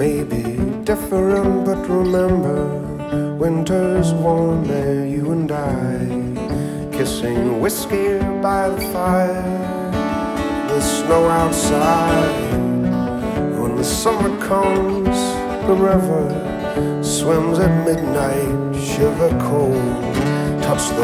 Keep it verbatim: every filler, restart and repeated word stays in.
may be different, but remember, winter's warm there, you and I, kissing whiskey by the fire, the snow outside. When the summer comes, the river swims at midnight, shiver cold, touch the